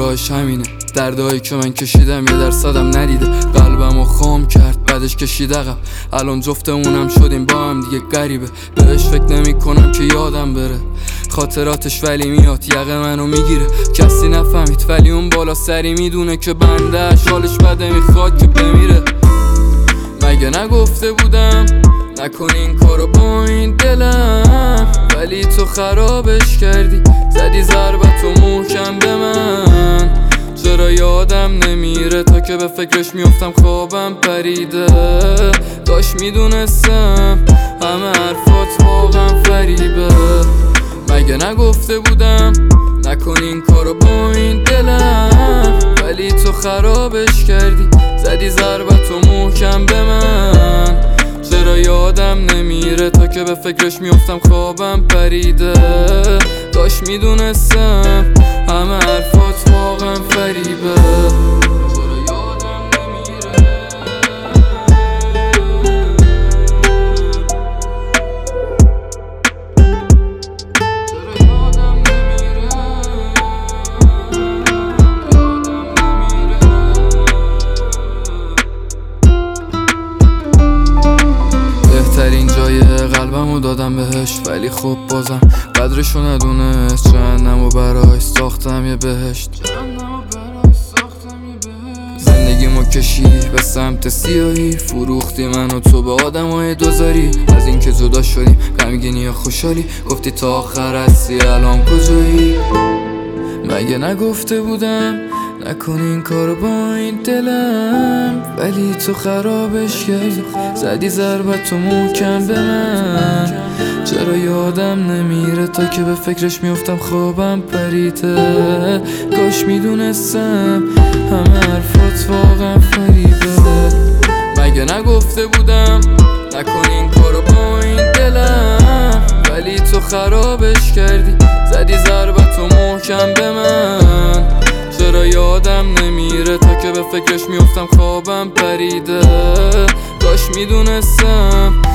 راهش همینه. دردهایی که من کشیدم یه درصدم ندیده. قلبمو خام کرد بعدش کشید عقب. الان جفتمونم شدیم با هم دیگه غریبه. بهش فکر نمی کنم که یادم بره خاطراتش، ولی میاد یقه منو میگیره. کسی نفهمید ولی اون بالا سری میدونه که بندهش حالش بده، میخواد که بمیره. مگه نگفته بودم نکن این کارو با این دلم، ولی تو خرابش کردی، زدی ضربتو محکم به من. چرا یادم نمیره تا که به فکرش میافتم خوابم پریده. داشت میدونستم همه حرفات واقعا فریبه. مگه نگفته بودم نکن این کارو با این دلم، ولی تو خرابش کردی، زدی ضربتو محکم به من. چرا یادم نمیره تا که به فکرش میافتم خوابم پریده. داشت میدونستم همه حرفات واقعا فریبه. بهترین جای قلبمو دادم بهش، ولی خب بازم قدرشو ندونست. جهنمو براش ساختم یه بهشت. زندگیمو کشیدی به سمت سیاهی، فروختی من و تو به آدمای دوزاری. از اینکه جدا شدیم غمگینی یا خوشحالی، گفتی تا آخر هستی الان کجایی. مگه نگفته بودم نکن این کارو با این دلم، ولی تو خرابش کردی، زدی ضربتو محکم به من. چرا یادم نمیره تا که به فکرش میافتم خوابم پریده. کاش میدونستم همه حرفات واقعا فریبه. مگه نگفته بودم نکن این کارو با این دلم، ولی تو خرابش کردی، زدی ضربتو محکم به من. چرا یادم نمیره تا که به فکرش میافتم خوابم پریده. کاش میدونستم